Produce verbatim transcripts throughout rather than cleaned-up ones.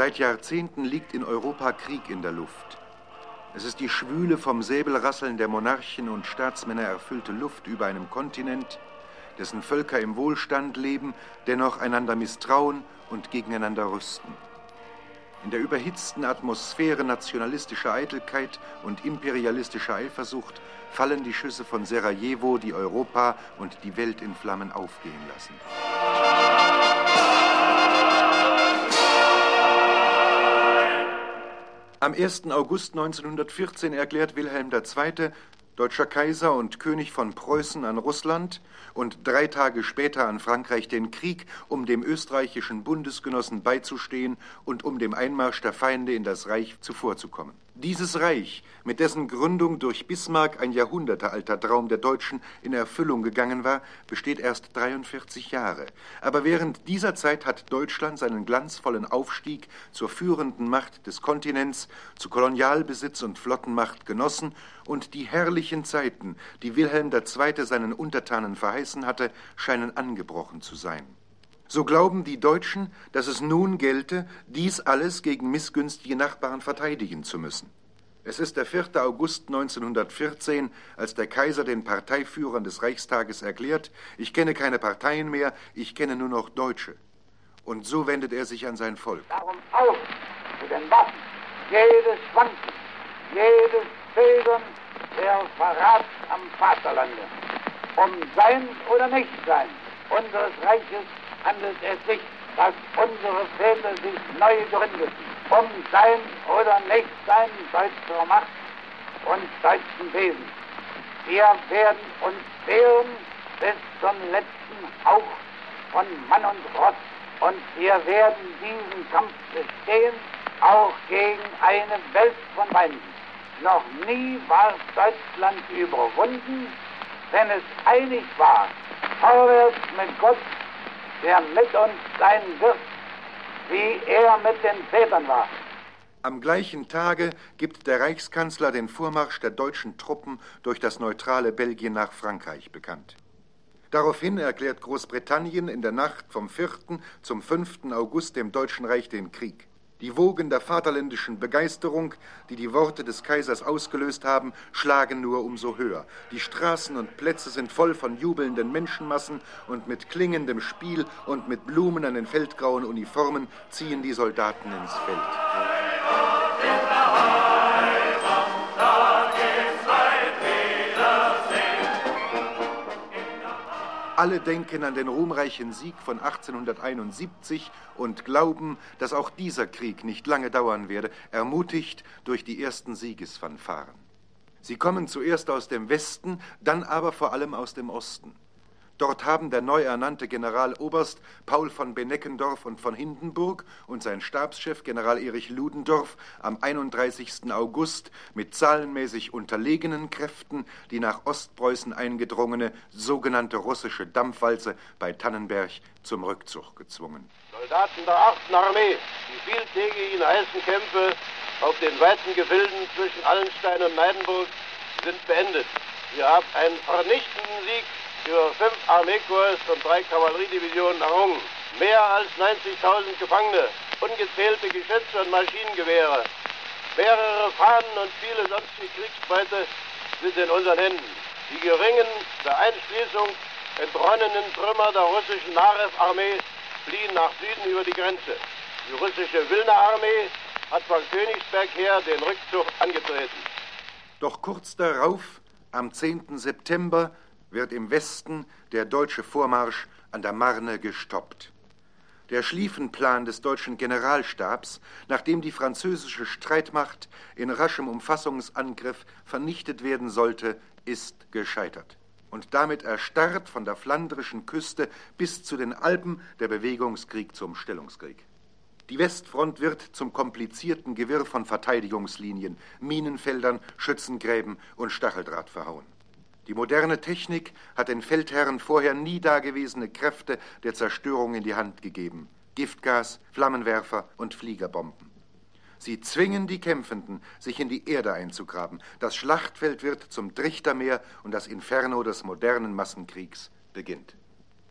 Seit Jahrzehnten liegt in Europa Krieg in der Luft. Es ist die schwüle, vom Säbelrasseln der Monarchen und Staatsmänner erfüllte Luft über einem Kontinent, dessen Völker im Wohlstand leben, dennoch einander misstrauen und gegeneinander rüsten. In der überhitzten Atmosphäre nationalistischer Eitelkeit und imperialistischer Eifersucht fallen die Schüsse von Sarajevo, die Europa und die Welt in Flammen aufgehen lassen. Am ersten August neunzehnhundertvierzehn erklärt Wilhelm der Zweite., deutscher Kaiser und König von Preußen, an Russland und drei Tage später an Frankreich den Krieg, um dem österreichischen Bundesgenossen beizustehen und um dem Einmarsch der Feinde in das Reich zuvorzukommen. Dieses Reich, mit dessen Gründung durch Bismarck ein jahrhundertealter Traum der Deutschen in Erfüllung gegangen war, besteht erst dreiundvierzig Jahre. Aber während dieser Zeit hat Deutschland seinen glanzvollen Aufstieg zur führenden Macht des Kontinents, zu Kolonialbesitz und Flottenmacht genossen, und die herrlichen Zeiten, die Wilhelm der Zweite seinen Untertanen verheißen hatte, scheinen angebrochen zu sein. So glauben die Deutschen, dass es nun gelte, dies alles gegen missgünstige Nachbarn verteidigen zu müssen. Es ist der vierte August neunzehnhundertvierzehn, als der Kaiser den Parteiführern des Reichstages erklärt: Ich kenne keine Parteien mehr, ich kenne nur noch Deutsche. Und so wendet er sich an sein Volk. Darum auf zu den Waffen, jedes Schwanken, jedes Zögern, der Verrat am Vaterlande. Um Sein oder Nichtsein unseres Reiches handelt es sich, dass unsere Väter sich neu gründeten, um Sein oder Nichtsein deutscher Macht und deutschen Wesens. Wir werden uns wehren bis zum letzten Hauch von Mann und Ross, und wir werden diesen Kampf bestehen, auch gegen eine Welt von Feinden. Noch nie war Deutschland überwunden, wenn es einig war, vorwärts mit Gott, der mit uns sein wird, wie er mit den Vätern war. Am gleichen Tage gibt der Reichskanzler den Vormarsch der deutschen Truppen durch das neutrale Belgien nach Frankreich bekannt. Daraufhin erklärt Großbritannien in der Nacht vom vierten zum fünften August dem Deutschen Reich den Krieg. Die Wogen der vaterländischen Begeisterung, die die Worte des Kaisers ausgelöst haben, schlagen nur umso höher. Die Straßen und Plätze sind voll von jubelnden Menschenmassen, und mit klingendem Spiel und mit Blumen an den feldgrauen Uniformen ziehen die Soldaten ins Feld. Alle denken an den ruhmreichen Sieg von achtzehnhunderteinundsiebzig und glauben, dass auch dieser Krieg nicht lange dauern werde, ermutigt durch die ersten Siegesfanfaren. Sie kommen zuerst aus dem Westen, dann aber vor allem aus dem Osten. Dort haben der neu ernannte Generaloberst Paul von Beneckendorf und von Hindenburg und sein Stabschef General Erich Ludendorff am einunddreißigsten August mit zahlenmäßig unterlegenen Kräften die nach Ostpreußen eingedrungene sogenannte russische Dampfwalze bei Tannenberg zum Rückzug gezwungen. Soldaten der achten Armee, die vieltägigen heißen Kämpfe auf den weiten Gefilden zwischen Allenstein und Neidenburg sind beendet. Wir haben einen vernichtenden Sieg über fünf Armeekorps und drei Kavalleriedivisionen errungen. Mehr als neunzigtausend Gefangene, ungezählte Geschütze und Maschinengewehre, mehrere Fahnen und viele sonstige Kriegsbeute sind in unseren Händen. Die geringen, der Einschließung entronnenen Trümmer der russischen Narew-Armee fliehen nach Süden über die Grenze. Die russische Wilna-Armee hat von Königsberg her den Rückzug angetreten. Doch kurz darauf, am zehnten September, wird im Westen der deutsche Vormarsch an der Marne gestoppt. Der Schlieffenplan des deutschen Generalstabs, nachdem die französische Streitmacht in raschem Umfassungsangriff vernichtet werden sollte, ist gescheitert. Und damit erstarrt von der flandrischen Küste bis zu den Alpen der Bewegungskrieg zum Stellungskrieg. Die Westfront wird zum komplizierten Gewirr von Verteidigungslinien, Minenfeldern, Schützengräben und Stacheldraht verhauen. Die moderne Technik hat den Feldherren vorher nie dagewesene Kräfte der Zerstörung in die Hand gegeben. Giftgas, Flammenwerfer und Fliegerbomben. Sie zwingen die Kämpfenden, sich in die Erde einzugraben. Das Schlachtfeld wird zum Trichtermeer und das Inferno des modernen Massenkriegs beginnt.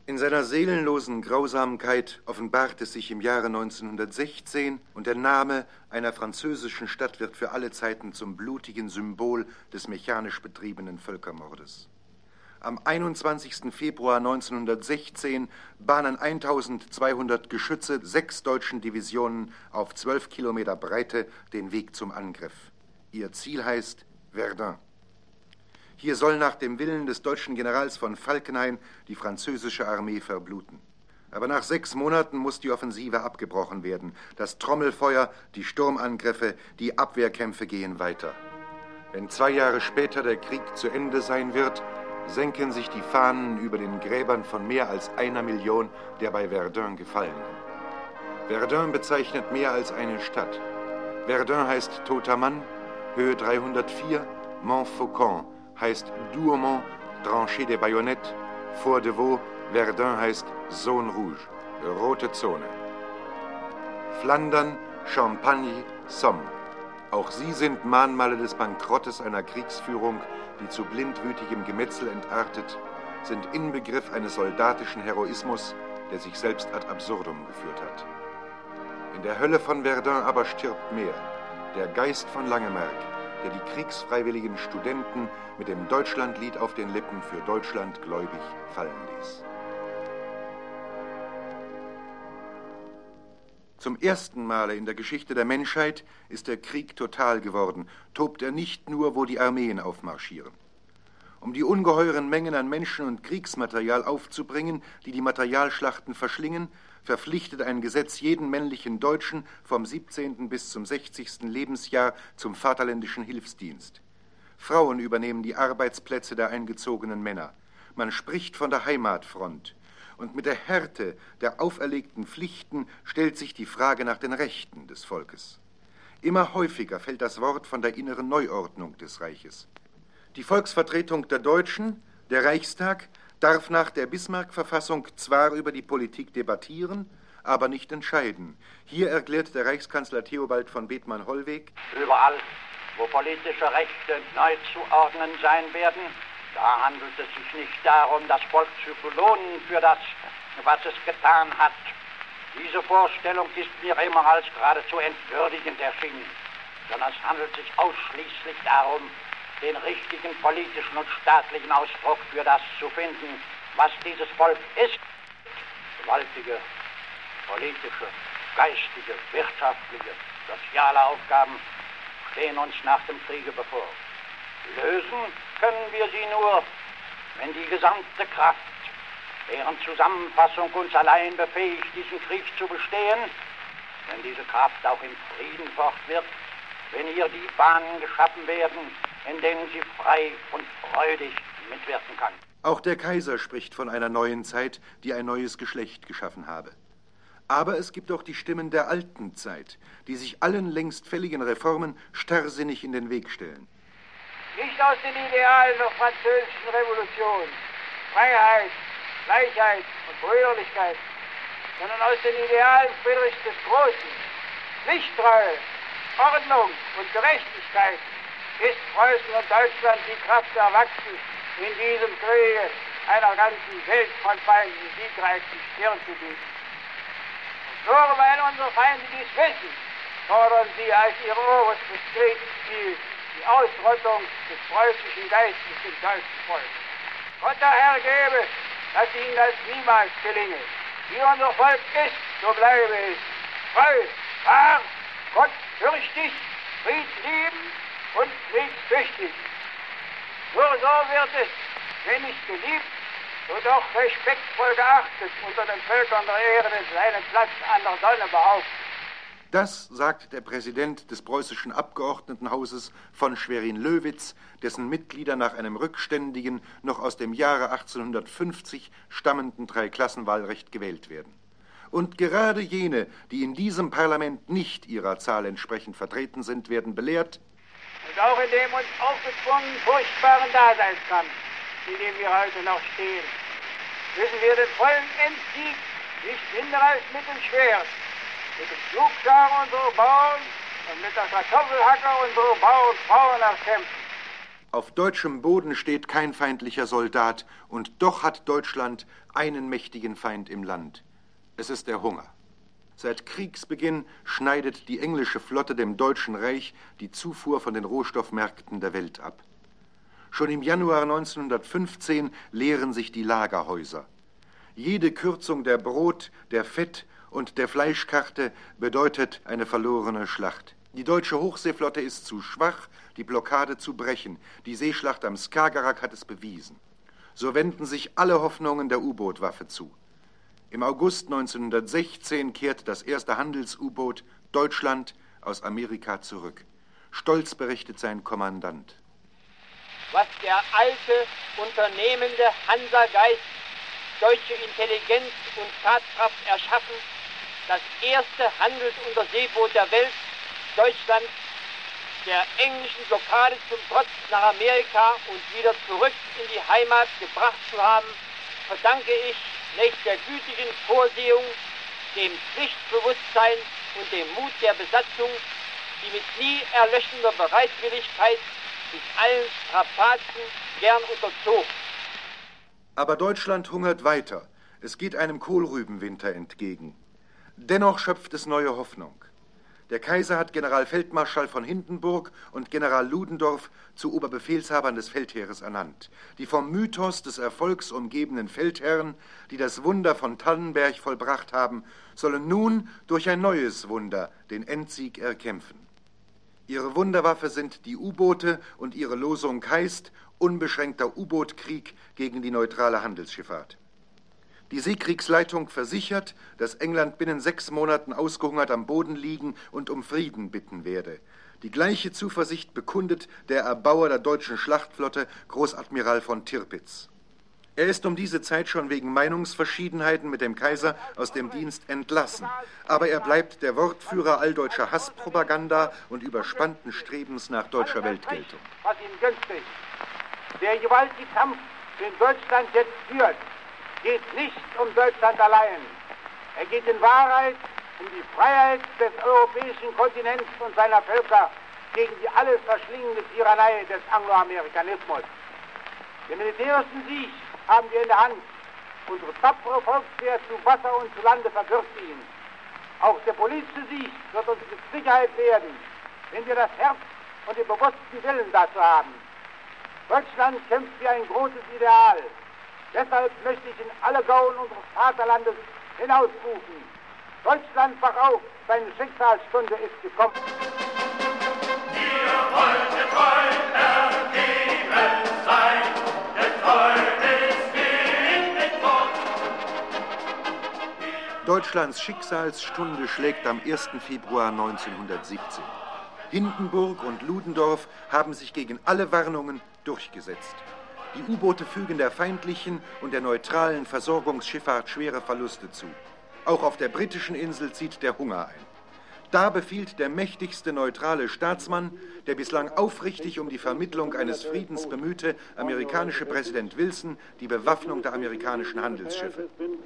In seiner seelenlosen Grausamkeit offenbart es sich im Jahre neunzehnhundertsechzehn und der Name einer französischen Stadt wird für alle Zeiten zum blutigen Symbol des mechanisch betriebenen Völkermordes. Am einundzwanzigsten Februar neunzehnhundertsechzehn bahnen eintausendzweihundert Geschütze sechs deutschen Divisionen auf zwölf Kilometer Breite den Weg zum Angriff. Ihr Ziel heißt Verdun. Hier soll nach dem Willen des deutschen Generals von Falkenhayn die französische Armee verbluten. Aber nach sechs Monaten muss die Offensive abgebrochen werden. Das Trommelfeuer, die Sturmangriffe, die Abwehrkämpfe gehen weiter. Wenn zwei Jahre später der Krieg zu Ende sein wird, senken sich die Fahnen über den Gräbern von mehr als einer Million der bei Verdun Gefallenen. Verdun bezeichnet mehr als eine Stadt. Verdun heißt Toter Mann, Höhe dreihundertvier, Montfaucon heißt Douaumont, Tranchée des Baïonnettes, Fort de Vaux, Verdun heißt Zone Rouge, rote Zone. Flandern, Champagne, Somme. Auch sie sind Mahnmale des Bankrottes einer Kriegsführung, die zu blindwütigem Gemetzel entartet, sind Inbegriff eines soldatischen Heroismus, der sich selbst ad absurdum geführt hat. In der Hölle von Verdun aber stirbt mehr, der Geist von Langemarck, der die kriegsfreiwilligen Studenten mit dem Deutschlandlied auf den Lippen für Deutschland gläubig fallen ließ. Zum ersten Male in der Geschichte der Menschheit ist der Krieg total geworden, tobt er nicht nur, wo die Armeen aufmarschieren. Um die ungeheuren Mengen an Menschen und Kriegsmaterial aufzubringen, die die Materialschlachten verschlingen, verpflichtet ein Gesetz jeden männlichen Deutschen vom siebzehnten bis zum sechzigsten Lebensjahr zum Vaterländischen Hilfsdienst. Frauen übernehmen die Arbeitsplätze der eingezogenen Männer. Man spricht von der Heimatfront. Und mit der Härte der auferlegten Pflichten stellt sich die Frage nach den Rechten des Volkes. Immer häufiger fällt das Wort von der inneren Neuordnung des Reiches. Die Volksvertretung der Deutschen, der Reichstag, darf nach der Bismarck-Verfassung zwar über die Politik debattieren, aber nicht entscheiden. Hier erklärt der Reichskanzler Theobald von Bethmann-Hollweg: Überall, wo politische Rechte neu zu ordnen sein werden, da handelt es sich nicht darum, das Volk zu belohnen für das, was es getan hat. Diese Vorstellung ist mir immer als geradezu entwürdigend erschienen, sondern es handelt sich ausschließlich darum, den richtigen politischen und staatlichen Ausdruck für das zu finden, was dieses Volk ist. Gewaltige politische, geistige, wirtschaftliche, soziale Aufgaben stehen uns nach dem Kriege bevor. Lösen können wir sie nur, wenn die gesamte Kraft, deren Zusammenfassung uns allein befähigt, diesen Krieg zu bestehen, wenn diese Kraft auch im Frieden fortwirkt, wenn ihr die Bahnen geschaffen werden, in denen sie frei und freudig mitwirken kann. Auch der Kaiser spricht von einer neuen Zeit, die ein neues Geschlecht geschaffen habe. Aber es gibt auch die Stimmen der alten Zeit, die sich allen längst fälligen Reformen starrsinnig in den Weg stellen. Nicht aus den Idealen der französischen Revolution, Freiheit, Gleichheit und Brüderlichkeit, sondern aus den Idealen Friedrichs des Großen, Pflichttreue, Ordnung und Gerechtigkeit ist Preußen und Deutschland die Kraft erwachsen, in diesem Kriege einer ganzen Welt von Feinden siegreich die Stirn zu bieten. Und nur weil unsere Feinde dies wissen, fordern sie als ihr oberstes Kriegsziel die Ausrottung des preußischen Geistes im deutschen Volk. Gott der Herr gebe, dass ihnen das niemals gelinge. Wie unser Volk ist, so bleibe es. Treu, wahr, gottfürchtig, friedliebend und kriegstüchtig. Nur so wird es, wenn nicht geliebt, so doch respektvoll geachtet unter den Völkern der Erde seinen Platz an der Sonne behaupten. Das sagt der Präsident des preußischen Abgeordnetenhauses von Schwerin-Löwitz, dessen Mitglieder nach einem rückständigen, noch aus dem Jahre achtzehnhundertfünfzig stammenden Dreiklassenwahlrecht gewählt werden. Und gerade jene, die in diesem Parlament nicht ihrer Zahl entsprechend vertreten sind, werden belehrt: Und auch in dem uns aufgezwungenen furchtbaren Daseinskampf, in dem wir heute noch stehen, müssen wir den vollen Endsieg nicht minder als mit dem Schwert, mit dem Pflugschar unserer Bauern und mit der Kartoffelhacker unserer Bauernfrauen erkämpfen. Auf deutschem Boden steht kein feindlicher Soldat, und doch hat Deutschland einen mächtigen Feind im Land. Es ist der Hunger. Seit Kriegsbeginn schneidet die englische Flotte dem Deutschen Reich die Zufuhr von den Rohstoffmärkten der Welt ab. Schon im Januar neunzehnhundertfünfzehn leeren sich die Lagerhäuser. Jede Kürzung der Brot-, der Fett- und der Fleischkarte bedeutet eine verlorene Schlacht. Die deutsche Hochseeflotte ist zu schwach, die Blockade zu brechen. Die Seeschlacht am Skagerrak hat es bewiesen. So wenden sich alle Hoffnungen der U-Boot-Waffe zu. Im August neunzehnhundertsechzehn kehrt das erste Handels-U-Boot Deutschland aus Amerika zurück. Stolz berichtet sein Kommandant. Was der alte, unternehmende Hansageist, deutsche Intelligenz und Tatkraft erschaffen, das erste Handelsunterseeboot der Welt, Deutschland, der englischen Blockade zum Trotz nach Amerika und wieder zurück in die Heimat gebracht zu haben, verdanke ich nicht der gütigen Vorsehung, dem Pflichtbewusstsein und dem Mut der Besatzung, die mit nie erlöschender Bereitwilligkeit sich allen Strapazen gern unterzog. Aber Deutschland hungert weiter. Es geht einem Kohlrübenwinter entgegen. Dennoch schöpft es neue Hoffnung. Der Kaiser hat Generalfeldmarschall von Hindenburg und General Ludendorff zu Oberbefehlshabern des Feldheeres ernannt. Die vom Mythos des Erfolgs umgebenen Feldherren, die das Wunder von Tannenberg vollbracht haben, sollen nun durch ein neues Wunder den Endsieg erkämpfen. Ihre Wunderwaffe sind die U-Boote und ihre Losung heißt unbeschränkter U-Boot-Krieg gegen die neutrale Handelsschifffahrt. Die Seekriegsleitung versichert, dass England binnen sechs Monaten ausgehungert am Boden liegen und um Frieden bitten werde. Die gleiche Zuversicht bekundet der Erbauer der deutschen Schlachtflotte, Großadmiral von Tirpitz. Er ist um diese Zeit schon wegen Meinungsverschiedenheiten mit dem Kaiser aus dem Dienst entlassen. Aber er bleibt der Wortführer alldeutscher Hasspropaganda und überspannten Strebens nach deutscher Weltgeltung. Was ihm günstig. Der gewaltige Kampf, den Deutschland jetzt führt, geht nicht um Deutschland allein. Er geht in Wahrheit um die Freiheit des europäischen Kontinents und seiner Völker gegen die alles verschlingende Tyrannei des Angloamerikanismus. Den militärischen Sieg haben wir in der Hand. Unsere tapfere Volkswehr zu Wasser und zu Lande verbirgt ihn. Auch der politische Sieg wird uns mit Sicherheit werden, wenn wir das Herz und den bewussten Willen dazu haben. Deutschland kämpft für ein großes Ideal. Deshalb möchte ich in alle Gauen unseres Vaterlandes hinausrufen. Deutschland, wach auf, deine Schicksalsstunde ist gekommen. Wir wollen treu ergeben sein, denn heute ist wir in Gott. Deutschlands Schicksalsstunde schlägt am ersten Februar neunzehnhundertsiebzehn. Hindenburg und Ludendorff haben sich gegen alle Warnungen durchgesetzt. Die U-Boote fügen der feindlichen und der neutralen Versorgungsschifffahrt schwere Verluste zu. Auch auf der britischen Insel zieht der Hunger ein. Da befiehlt der mächtigste neutrale Staatsmann, der bislang aufrichtig um die Vermittlung eines Friedens bemühte amerikanische Präsident Wilson, die Bewaffnung der amerikanischen Handelsschiffe.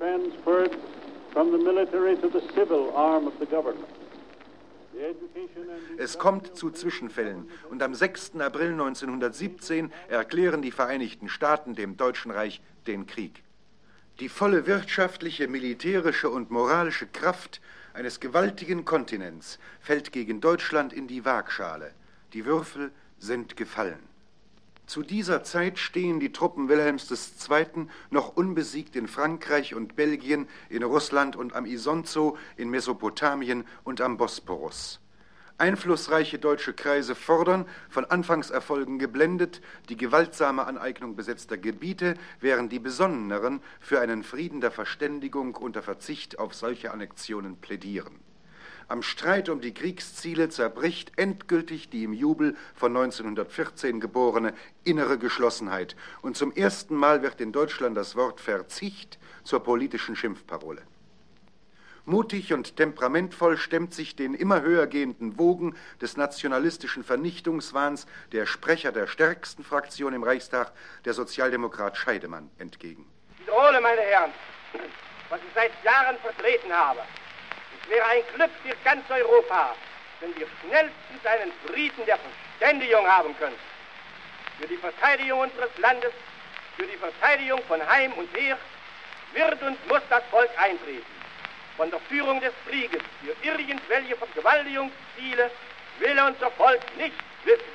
Es kommt zu Zwischenfällen und am sechsten April neunzehnhundertsiebzehn erklären die Vereinigten Staaten dem Deutschen Reich den Krieg. Die volle wirtschaftliche, militärische und moralische Kraft eines gewaltigen Kontinents fällt gegen Deutschland in die Waagschale. Die Würfel sind gefallen. Zu dieser Zeit stehen die Truppen Wilhelms der Zweiten noch unbesiegt in Frankreich und Belgien, in Russland und am Isonzo, in Mesopotamien und am Bosporus. Einflussreiche deutsche Kreise fordern, von Anfangserfolgen geblendet, die gewaltsame Aneignung besetzter Gebiete, während die Besonneneren für einen Frieden der Verständigung unter Verzicht auf solche Annexionen plädieren. Am Streit um die Kriegsziele zerbricht endgültig die im Jubel von neunzehnhundertvierzehn geborene innere Geschlossenheit und zum ersten Mal wird in Deutschland das Wort Verzicht zur politischen Schimpfparole. Mutig und temperamentvoll stemmt sich den immer höher gehenden Wogen des nationalistischen Vernichtungswahns der Sprecher der stärksten Fraktion im Reichstag, der Sozialdemokrat Scheidemann, entgegen. Ich wiederhole, meine Herren, was ich seit Jahren vertreten habe. Es wäre ein Glück für ganz Europa, wenn wir schnellstens einen Frieden der Verständigung haben könnten. für die Verteidigung unseres Landes, für die Verteidigung von Heim und Her, wird und muss das Volk eintreten. Von der Führung des Krieges für irgendwelche Vergewaltigungsziele will unser Volk nichts wissen.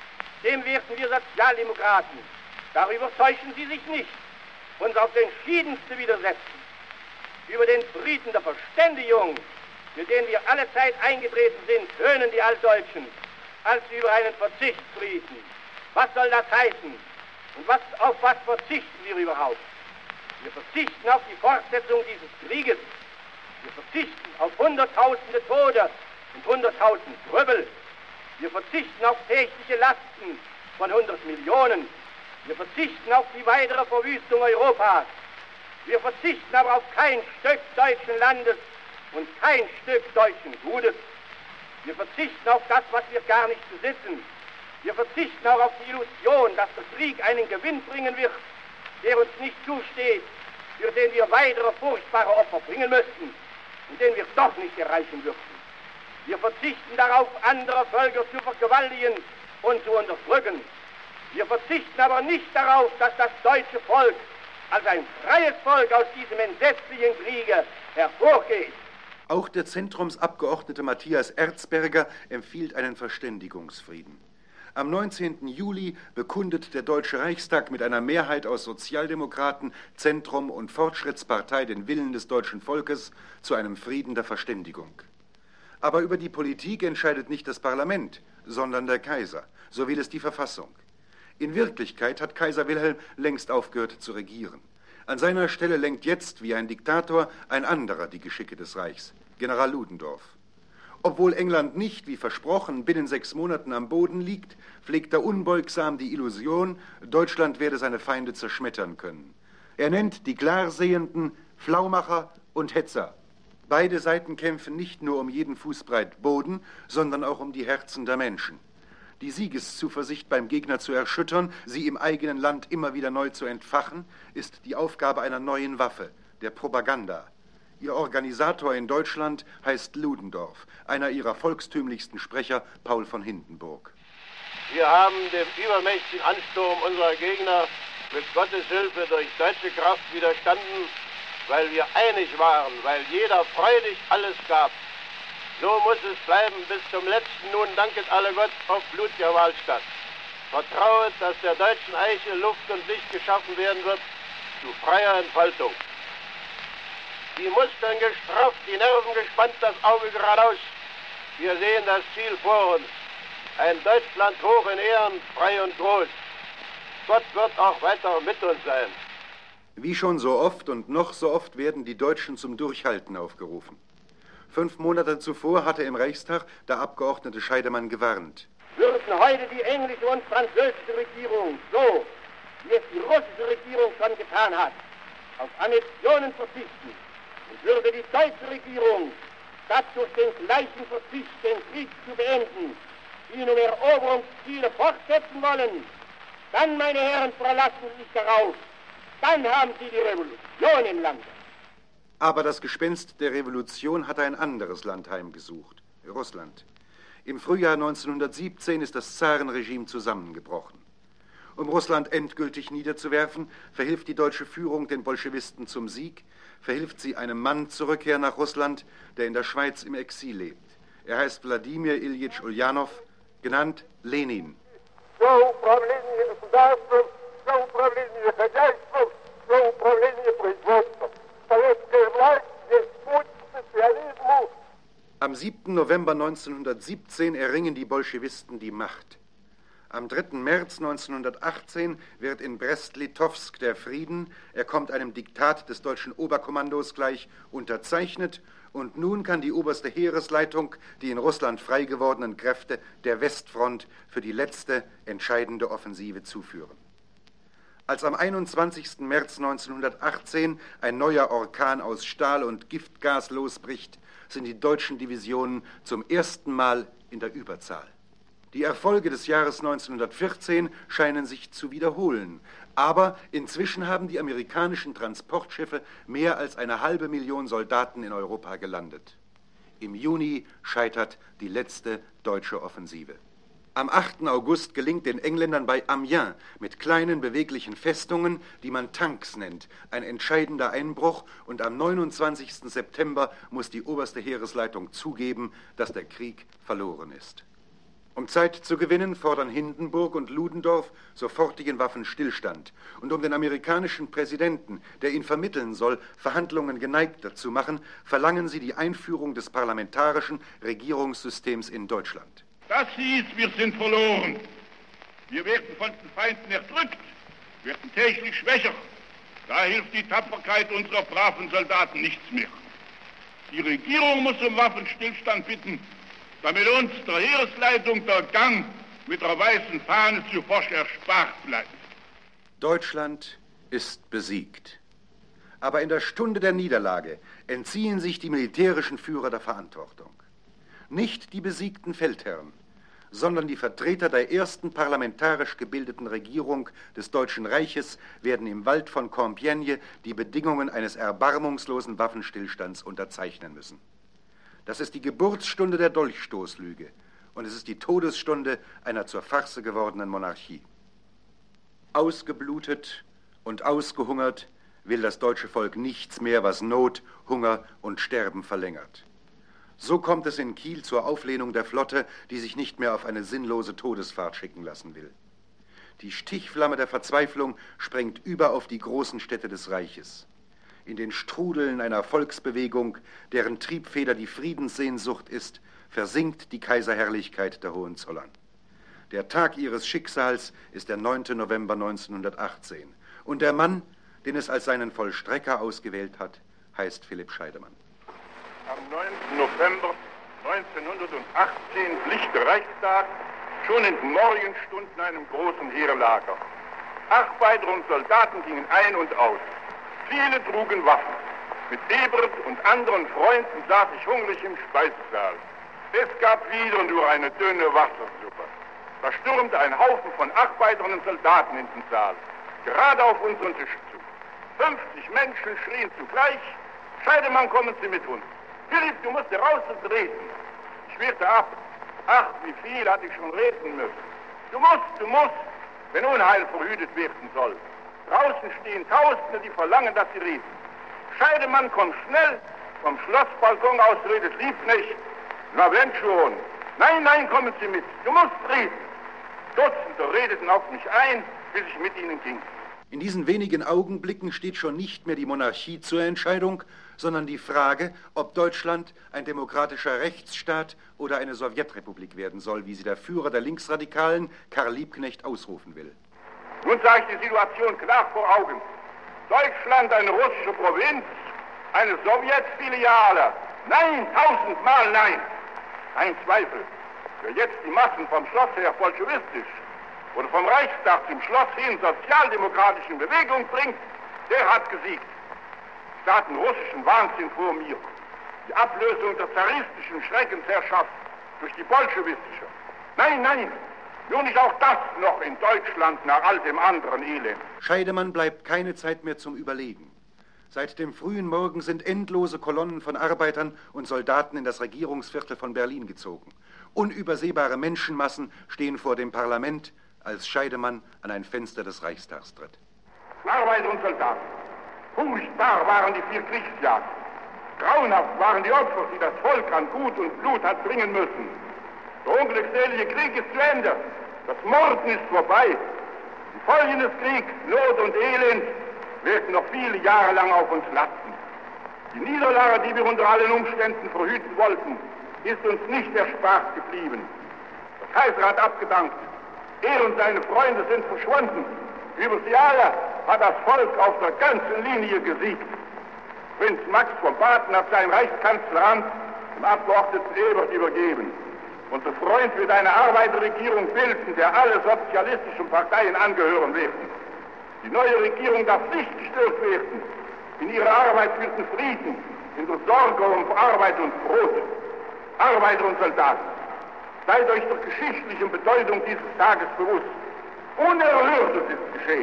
Dem werden wir Sozialdemokraten, darüber täuschen Sie sich nicht, uns aufs Entschiedenste widersetzen. Über den Frieden der Verständigung, für den wir alle Zeit eingetreten sind, höhnen die Altdeutschen, als über einen Verzichtsfrieden. Was soll das heißen? Und was, auf was verzichten wir überhaupt? Wir verzichten auf die Fortsetzung dieses Krieges. Wir verzichten auf hunderttausende Tote und hunderttausend Trübbel. Wir verzichten auf tägliche Lasten von hundert Millionen. Wir verzichten auf die weitere Verwüstung Europas. Wir verzichten aber auf kein Stück deutschen Landes und kein Stück deutschen Gutes. Wir verzichten auf das, was wir gar nicht besitzen. Wir verzichten auch auf die Illusion, dass der Krieg einen Gewinn bringen wird, der uns nicht zusteht, für den wir weitere furchtbare Opfer bringen müssten und den wir doch nicht erreichen würden. Wir verzichten darauf, andere Völker zu vergewaltigen und zu unterdrücken. Wir verzichten aber nicht darauf, dass das deutsche Volk als ein freies Volk aus diesem entsetzlichen Kriege hervorgeht. Auch der Zentrumsabgeordnete Matthias Erzberger empfiehlt einen Verständigungsfrieden. Am neunzehnten Juli bekundet der Deutsche Reichstag mit einer Mehrheit aus Sozialdemokraten, Zentrum und Fortschrittspartei den Willen des deutschen Volkes zu einem Frieden der Verständigung. Aber über die Politik entscheidet nicht das Parlament, sondern der Kaiser. So will es die Verfassung. In Wirklichkeit hat Kaiser Wilhelm längst aufgehört zu regieren. An seiner Stelle lenkt jetzt, wie ein Diktator, ein anderer die Geschicke des Reichs, General Ludendorff. Obwohl England nicht, wie versprochen, binnen sechs Monaten am Boden liegt, pflegt er unbeugsam die Illusion, Deutschland werde seine Feinde zerschmettern können. Er nennt die Klarsehenden Flaumacher und Hetzer. Beide Seiten kämpfen nicht nur um jeden Fußbreit Boden, sondern auch um die Herzen der Menschen. Die Siegeszuversicht beim Gegner zu erschüttern, sie im eigenen Land immer wieder neu zu entfachen, ist die Aufgabe einer neuen Waffe, der Propaganda. Ihr Organisator in Deutschland heißt Ludendorff, einer ihrer volkstümlichsten Sprecher, Paul von Hindenburg. Wir haben dem übermächtigen Ansturm unserer Gegner mit Gottes Hilfe durch deutsche Kraft widerstanden, weil wir einig waren, weil jeder freudig alles gab. So muss es bleiben bis zum letzten. Nun danket alle Gott auf blutiger Wahlstatt. Vertrauet, dass der deutschen Eiche Luft und Licht geschaffen werden wird zu freier Entfaltung. Die Muskeln gestrafft, die Nerven gespannt, das Auge geradeaus. Wir sehen das Ziel vor uns. Ein Deutschland hoch in Ehren, frei und groß. Gott wird auch weiter mit uns sein. Wie schon so oft und noch so oft werden die Deutschen zum Durchhalten aufgerufen. Fünf Monate zuvor hatte im Reichstag der Abgeordnete Scheidemann gewarnt. Würden heute die englische und französische Regierung so, wie es die russische Regierung schon getan hat, auf Annexionen verzichten, und würde die deutsche Regierung, statt durch den gleichen Verzicht den Krieg zu beenden, die um Eroberungsziele fortsetzen wollen, dann, meine Herren, verlassen Sie sich darauf, dann haben Sie die Revolution im Lande. Aber das Gespenst der Revolution hat ein anderes Land heimgesucht, Russland. Im Frühjahr neunzehnhundertsiebzehn ist das Zarenregime zusammengebrochen. Um Russland endgültig niederzuwerfen, verhilft die deutsche Führung den Bolschewisten zum Sieg, verhilft sie einem Mann zur Rückkehr nach Russland, der in der Schweiz im Exil lebt. Er heißt Wladimir Iljitsch Uljanov, genannt Lenin. Все управление государством, все управление хозяйством, все управление производством. Советская власть есть путь к социализму. Am siebten November neunzehnhundertsiebzehn erringen die Bolschewisten die Macht. Am dritten März neunzehnhundertachtzehn wird in Brest-Litowsk der Frieden, er kommt einem Diktat des deutschen Oberkommandos gleich, unterzeichnet, und nun kann die oberste Heeresleitung die in Russland frei gewordenen Kräfte der Westfront für die letzte entscheidende Offensive zuführen. Als am einundzwanzigsten März neunzehnhundertachtzehn ein neuer Orkan aus Stahl und Giftgas losbricht, sind die deutschen Divisionen zum ersten Mal in der Überzahl. Die Erfolge des Jahres neunzehnhundertvierzehn scheinen sich zu wiederholen, aber inzwischen haben die amerikanischen Transportschiffe mehr als eine halbe Million Soldaten in Europa gelandet. Im Juni scheitert die letzte deutsche Offensive. Am achten August gelingt den Engländern bei Amiens mit kleinen beweglichen Festungen, die man Tanks nennt, ein entscheidender Einbruch, und am neunundzwanzigsten September muss die oberste Heeresleitung zugeben, dass der Krieg verloren ist. Um Zeit zu gewinnen, fordern Hindenburg und Ludendorff sofortigen Waffenstillstand. Und um den amerikanischen Präsidenten, der ihn vermitteln soll, Verhandlungen geneigter zu machen, verlangen sie die Einführung des parlamentarischen Regierungssystems in Deutschland. Das hieß, wir sind verloren. Wir werden von den Feinden erdrückt, werden täglich schwächer. Da hilft die Tapferkeit unserer braven Soldaten nichts mehr. Die Regierung muss um Waffenstillstand bitten, damit uns der Heeresleitung der Gang mit der weißen Fahne zu forsch erspart bleibt. Deutschland ist besiegt. Aber in der Stunde der Niederlage entziehen sich die militärischen Führer der Verantwortung. Nicht die besiegten Feldherren, sondern die Vertreter der ersten parlamentarisch gebildeten Regierung des Deutschen Reiches werden im Wald von Compiègne die Bedingungen eines erbarmungslosen Waffenstillstands unterzeichnen müssen. Das ist die Geburtsstunde der Dolchstoßlüge und es ist die Todesstunde einer zur Farce gewordenen Monarchie. Ausgeblutet und ausgehungert will das deutsche Volk nichts mehr, was Not, Hunger und Sterben verlängert. So kommt es in Kiel zur Auflehnung der Flotte, die sich nicht mehr auf eine sinnlose Todesfahrt schicken lassen will. Die Stichflamme der Verzweiflung sprengt über auf die großen Städte des Reiches. In den Strudeln einer Volksbewegung, deren Triebfeder die Friedenssehnsucht ist, versinkt die Kaiserherrlichkeit der Hohenzollern. Der Tag ihres Schicksals ist der neunte November neunzehnhundertachtzehn. Und der Mann, den es als seinen Vollstrecker ausgewählt hat, heißt Philipp Scheidemann. Am neunten November neunzehnhundertachtzehn glich der Reichstag schon in den Morgenstunden einem großen Heerlager. Arbeiter und Soldaten gingen ein und aus. Viele trugen Waffen. Mit Ebert und anderen Freunden saß ich hungrig im Speisesaal. Es gab wieder nur eine dünne Wassersuppe. Da stürmte ein Haufen von Arbeitern und Soldaten in den Saal, gerade auf unseren Tisch zu. fünfzig Menschen schrien zugleich: Scheidemann, kommen Sie mit uns. Philipp, du musst heraus und reden. Ich wehrte ab. Ach, wie viel hatte ich schon reden müssen. Du musst, du musst, wenn Unheil verhütet werden soll. Draußen stehen Tausende, die verlangen, dass sie reden. Scheidemann, komm schnell. Vom Schlossbalkon aus redet Liebknecht. Na, wenn schon. Nein, nein, kommen Sie mit. Du musst reden. Dutzende redeten auf mich ein, bis ich mit ihnen ging. In diesen wenigen Augenblicken steht schon nicht mehr die Monarchie zur Entscheidung, sondern die Frage, ob Deutschland ein demokratischer Rechtsstaat oder eine Sowjetrepublik werden soll, wie sie der Führer der Linksradikalen, Karl Liebknecht, ausrufen will. Nun sah ich die Situation klar vor Augen. Deutschland eine russische Provinz, eine Sowjetfiliale. Nein, tausendmal nein. Kein Zweifel. Wer jetzt die Massen vom Schloss her bolschewistisch oder vom Reichstag zum Schloss hin sozialdemokratischen Bewegung bringt, der hat gesiegt. Es hatten russischen Wahnsinn vor mir. Die Ablösung der zaristischen Schreckensherrschaft durch die bolschewistische. Nein, nein, nur nicht auch das noch in Deutschland nach all dem anderen Elend. Scheidemann bleibt keine Zeit mehr zum Überlegen. Seit dem frühen Morgen sind endlose Kolonnen von Arbeitern und Soldaten in das Regierungsviertel von Berlin gezogen. Unübersehbare Menschenmassen stehen vor dem Parlament, als Scheidemann an ein Fenster des Reichstags tritt. Arbeiter und Soldaten, furchtbar waren die vier Kriegsjagden. Grauenhaft waren die Opfer, die das Volk an Gut und Blut hat bringen müssen. Der unglückselige Krieg ist zu Ende. Das Morden ist vorbei. Die Folgen des Kriegs, Not und Elend, werden noch viele Jahre lang auf uns lasten. Die Niederlage, die wir unter allen Umständen verhüten wollten, ist uns nicht erspart geblieben. Der Kaiser hat abgedankt. Er und seine Freunde sind verschwunden. Über sie alle hat das Volk auf der ganzen Linie gesiegt. Prinz Max von Baden hat sein Reichskanzleramt dem Abgeordneten Ebert übergeben. Unser Freund wird eine Arbeiterregierung bilden, der alle sozialistischen Parteien angehören werden. Die neue Regierung darf nicht gestört werden in ihrer Arbeit für den Frieden, in der Sorge um Arbeit und Brot. Arbeiter und Soldaten, seid euch der geschichtlichen Bedeutung dieses Tages bewusst. Unerhörtes ist geschehen.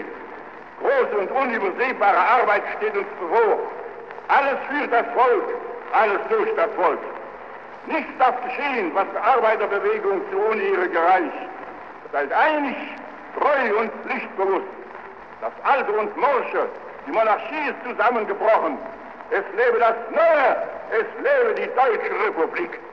Große und unübersehbare Arbeit steht uns bevor. Alles für das Volk, alles durch das Volk. Nichts darf geschehen, was der Arbeiterbewegung zu Unehre gereicht. Seid einig, treu und pflichtbewusst. Das Alte und Morsche, die Monarchie ist zusammengebrochen. Es lebe das Neue, es lebe die Deutsche Republik.